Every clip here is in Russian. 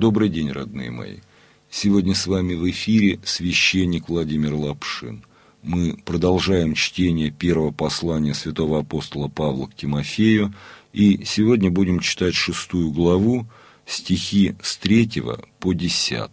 Добрый день, родные мои. Сегодня с вами в эфире священник Владимир Лапшин. Мы продолжаем чтение первого послания святого апостола Павла к Тимофею, и сегодня будем читать 6 главу, стихи с 3 по 10.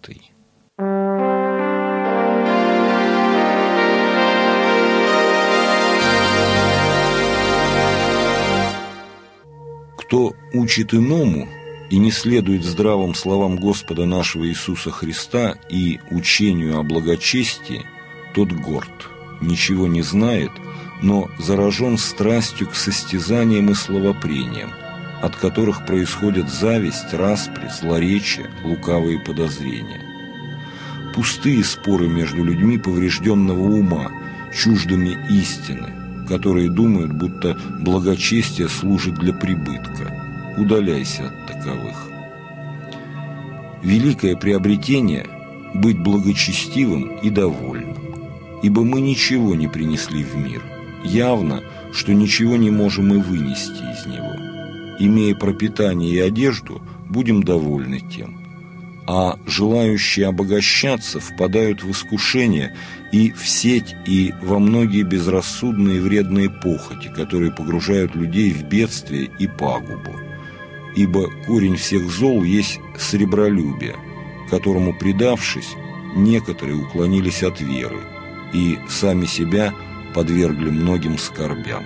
Кто учит иному и не следует здравым словам Господа нашего Иисуса Христа и учению о благочестии, тот горд, ничего не знает, но заражен страстью к состязаниям и словопрениям, от которых происходят зависть, распри, злоречие, лукавые подозрения. Пустые споры между людьми поврежденного ума, чуждыми истины, которые думают, будто благочестие служит для прибытка. Удаляйся от таковых. Великое приобретение – быть благочестивым и довольным, ибо мы ничего не принесли в мир. Явно, что ничего не можем и вынести из него. Имея пропитание и одежду, будем довольны тем. А желающие обогащаться впадают в искушение и в сеть, и во многие безрассудные и вредные похоти, которые погружают людей в бедствие и пагубу. Ибо корень всех зол есть сребролюбие, которому, предавшись, некоторые уклонились от веры и сами себя подвергли многим скорбям.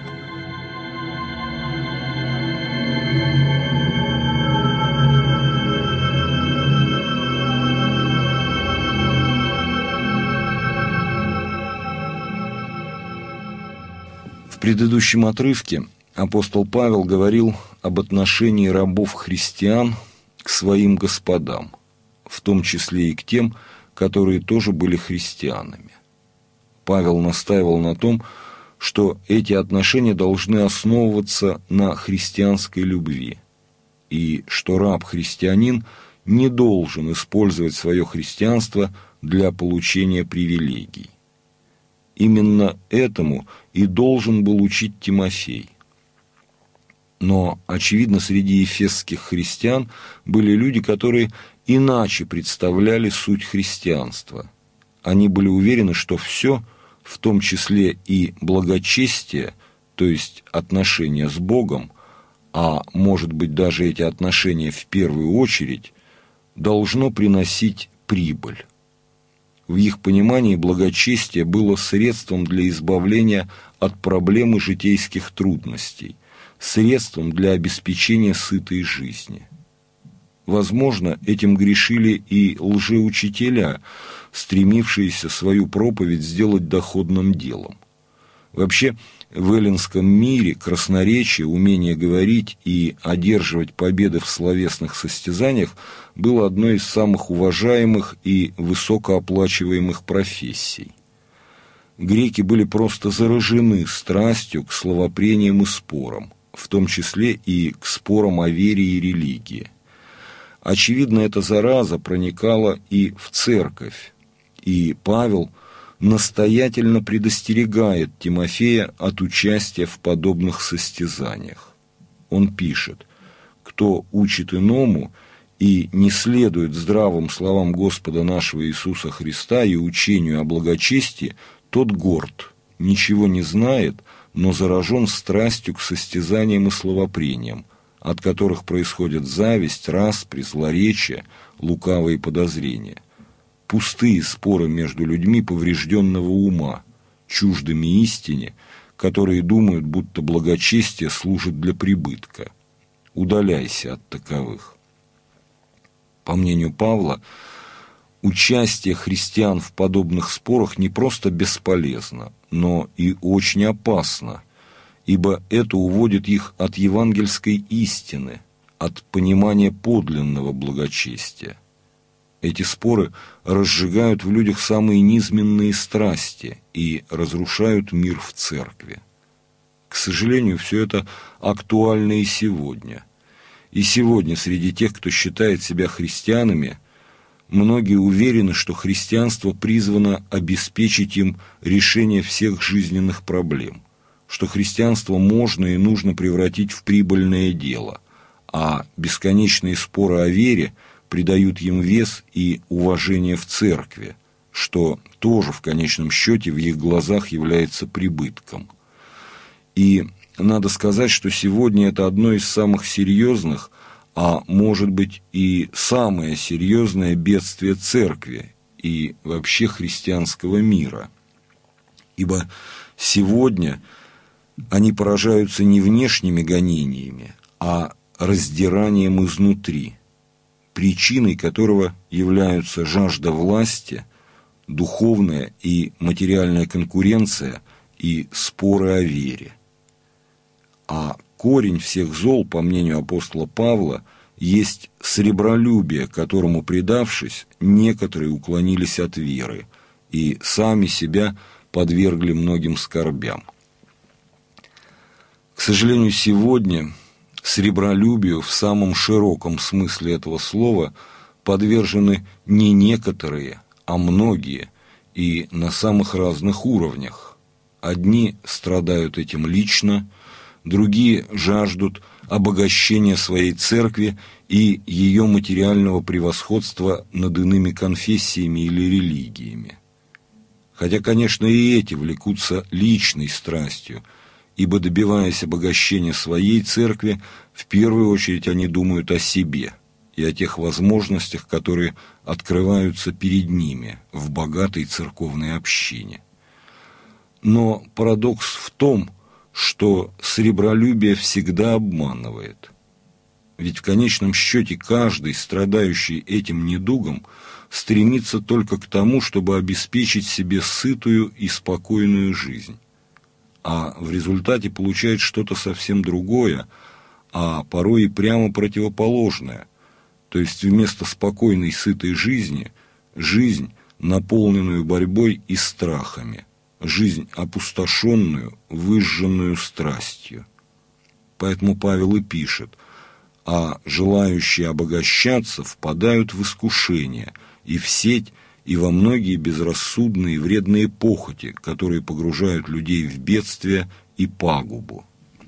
В предыдущем отрывке апостол Павел говорил об отношении рабов-христиан к своим господам, в том числе и к тем, которые тоже были христианами. Павел настаивал на том, что эти отношения должны основываться на христианской любви, и что раб-христианин не должен использовать свое христианство для получения привилегий. Именно этому и должен был учить Тимофей. Но, очевидно, среди эфесских христиан были люди, которые иначе представляли суть христианства. Они были уверены, что все, в том числе и благочестие, то есть отношения с Богом, а может быть даже эти отношения в первую очередь, должно приносить прибыль. В их понимании благочестие было средством для избавления от проблемы житейских трудностей, средством для обеспечения сытой жизни. Возможно, этим грешили и лжеучителя, стремившиеся свою проповедь сделать доходным делом. Вообще, в эллинском мире красноречие, умение говорить и одерживать победы в словесных состязаниях было одной из самых уважаемых и высокооплачиваемых профессий. Греки были просто заражены страстью к словопрениям и спорам, в том числе и к спорам о вере и религии. Очевидно, эта зараза проникала и в церковь, и Павел настоятельно предостерегает Тимофея от участия в подобных состязаниях. Он пишет: «Кто учит иному и не следует здравым словам Господа нашего Иисуса Христа и учению о благочестии, тот горд, ничего не знает, но заражен страстью к состязаниям и словопрениям, от которых происходят зависть, распри, злоречие, лукавые подозрения. Пустые споры между людьми поврежденного ума, чуждыми истине, которые думают, будто благочестие служит для прибытка. Удаляйся от таковых». По мнению Павла, участие христиан в подобных спорах не просто бесполезно, но и очень опасно, ибо это уводит их от евангельской истины, от понимания подлинного благочестия. Эти споры разжигают в людях самые низменные страсти и разрушают мир в церкви. К сожалению, все это актуально и сегодня. И сегодня среди тех, кто считает себя христианами, многие уверены, что христианство призвано обеспечить им решение всех жизненных проблем, что христианство можно и нужно превратить в прибыльное дело, а бесконечные споры о вере придают им вес и уважение в церкви, что тоже в конечном счете в их глазах является прибытком. И надо сказать, что сегодня это одно из самых серьезных, а может быть и самое серьезное бедствие церкви и вообще христианского мира. Ибо сегодня они поражаются не внешними гонениями, а раздиранием изнутри, причиной которого являются жажда власти, духовная и материальная конкуренция и споры о вере. А корень всех зол, по мнению апостола Павла, есть сребролюбие, которому, предавшись, некоторые уклонились от веры и сами себя подвергли многим скорбям. К сожалению, сегодня сребролюбию в самом широком смысле этого слова подвержены не некоторые, а многие, и на самых разных уровнях. Одни страдают этим лично, другие жаждут обогащения своей церкви и ее материального превосходства над иными конфессиями или религиями. Хотя, конечно, и эти влекутся личной страстью, ибо, добиваясь обогащения своей церкви, в первую очередь они думают о себе и о тех возможностях, которые открываются перед ними в богатой церковной общине. Но парадокс в том, что сребролюбие всегда обманывает. Ведь в конечном счете каждый, страдающий этим недугом, стремится только к тому, чтобы обеспечить себе сытую и спокойную жизнь. А в результате получает что-то совсем другое, а порой и прямо противоположное. То есть вместо спокойной, сытой жизни, жизнь, наполненную борьбой и страхами, жизнь опустошенную, выжженную страстью. Поэтому Павел и пишет: а желающие обогащаться впадают в искушение и в сеть, и во многие безрассудные и вредные похоти, которые погружают людей в бедствие и пагубу.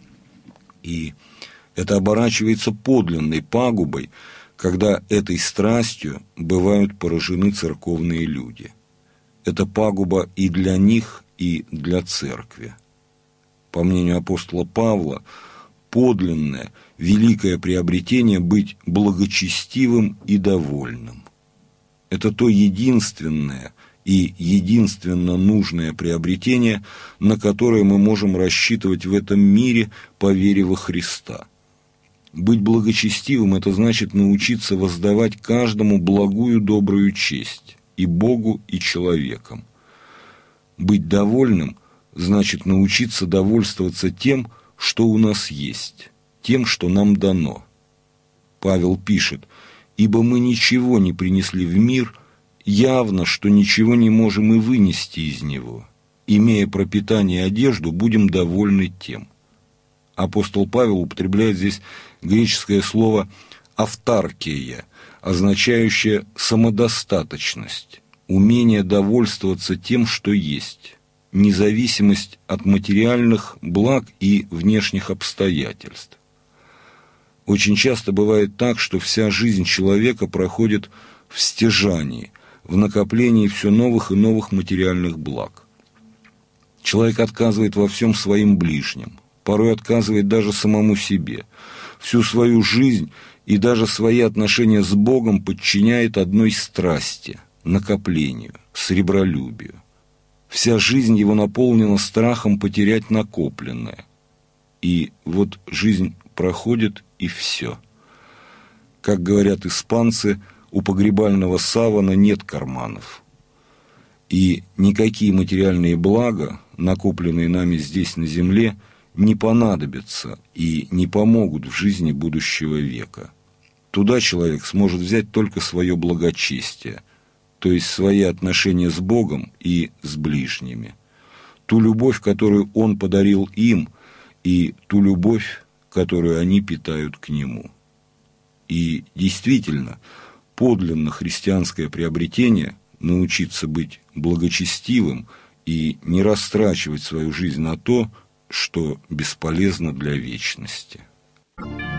И это оборачивается подлинной пагубой, когда этой страстью бывают поражены церковные люди. Это пагуба и для них, и для церкви. По мнению апостола Павла, подлинное, великое приобретение быть благочестивым и довольным. Это то единственное и единственно нужное приобретение, на которое мы можем рассчитывать в этом мире по вере во Христа. Быть благочестивым – это значит научиться воздавать каждому благую добрую честь, и Богу, и человекам. Быть довольным – значит научиться довольствоваться тем, что у нас есть, тем, что нам дано. Павел пишет: «Ибо мы ничего не принесли в мир, явно, что ничего не можем и вынести из него. Имея пропитание и одежду, будем довольны тем». Апостол Павел употребляет здесь греческое слово «автаркия», означающее самодостаточность, умение довольствоваться тем, что есть, независимость от материальных благ и внешних обстоятельств. Очень часто бывает так, что вся жизнь человека проходит в стяжании, в накоплении все новых и новых материальных благ. Человек отказывает во всем своим ближним, порой отказывает даже самому себе. Всю свою жизнь и даже свои отношения с Богом подчиняет одной страсти – накоплению, сребролюбию. Вся жизнь его наполнена страхом потерять накопленное. И вот жизнь проходит, и все. Как говорят испанцы, у погребального савана нет карманов. И никакие материальные блага, накопленные нами здесь на земле, не понадобятся и не помогут в жизни будущего века. Туда человек сможет взять только свое благочестие, то есть свои отношения с Богом и с ближними, ту любовь, которую Он подарил им, и ту любовь, которую они питают к Нему. И действительно, подлинно христианское приобретение – научиться быть благочестивым и не растрачивать свою жизнь на то, что бесполезно для вечности.